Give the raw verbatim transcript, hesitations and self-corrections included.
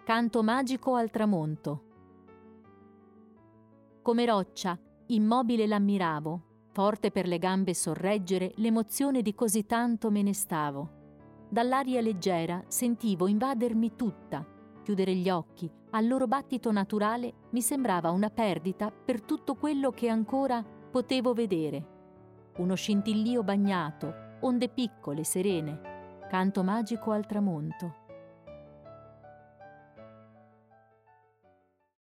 Canto magico al tramonto. Come roccia, immobile l'ammiravo, forte per le gambe sorreggere l'emozione di così tanto me ne stavo. Dall'aria leggera sentivo invadermi tutta, chiudere gli occhi, al loro battito naturale mi sembrava una perdita per tutto quello che ancora potevo vedere. Uno scintillio bagnato, onde piccole, serene, canto magico al tramonto.